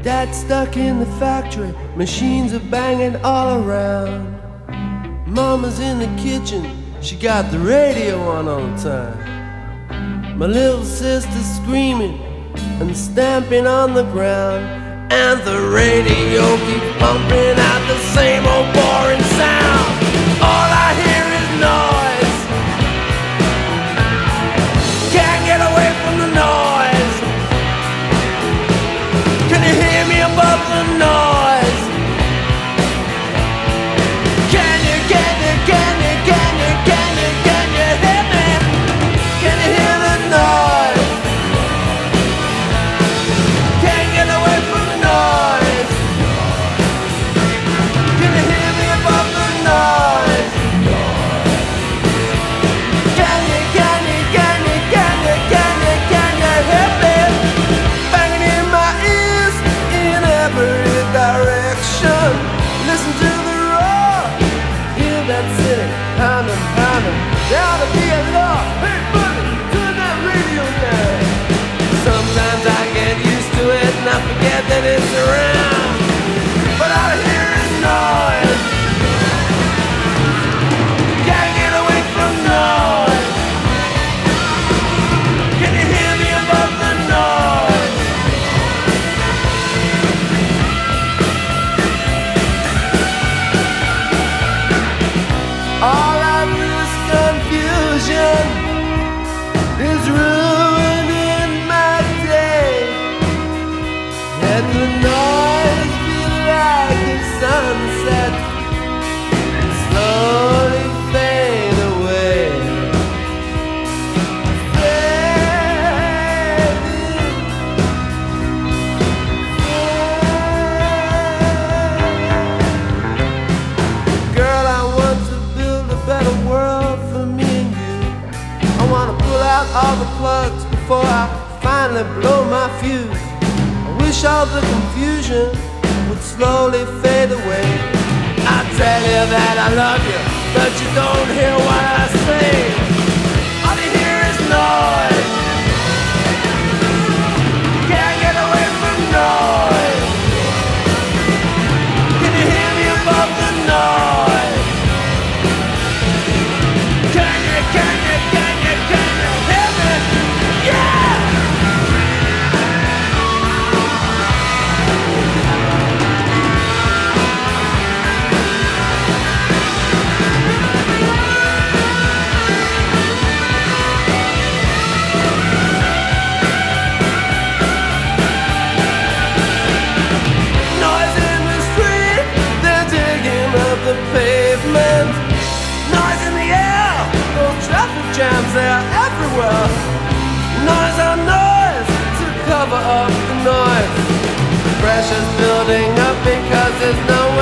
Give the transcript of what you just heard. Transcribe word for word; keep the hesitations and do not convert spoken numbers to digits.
Dad's stuck in the factory, machines are banging all around. Mama's in the kitchen, she got the radio on all the time. My little sister's screaming and stamping on the ground, and the radio keeps pumping out the same old boring sound. All I hear is noise, can't get away from the noise. Can you hear me above the noise? Can you, can you, can you, can you, can you, can you hear me? Can you hear the noise? Can't get away from the noise. Can you hear me above the noise? Can you, can you, can you, can you, can you, can you hear me? Banging in my ears in every direction. Listen to the roar, hear that city pounding, pounding. There ought to be a law. Hey buddy, turn that radio down. Sometimes I get used to it and I forget that it's around, but all I hear is noise. Can't get away from noise. Can you hear me above the noise? All I do is confusion is ruining my day. Let the noise be like the sunset, slowly fade away. Fading, fade. Girl, I want to build a better world for me and you. I want to pull out all the plugs before I finally blow my fuse. I wish all the confusion would slowly fade away. I tell you that I love you, but you don't hear what I say. All you hear is noise. Can't get away from noise. Can you hear me above the noise? Can you, can you, can you, can you hear me? Yeah! Noise in the street, they're digging up the pavement. Noise in the air, those traffic jams, they're everywhere. Noise on noise to cover up the noise. Pressure's building up because there's no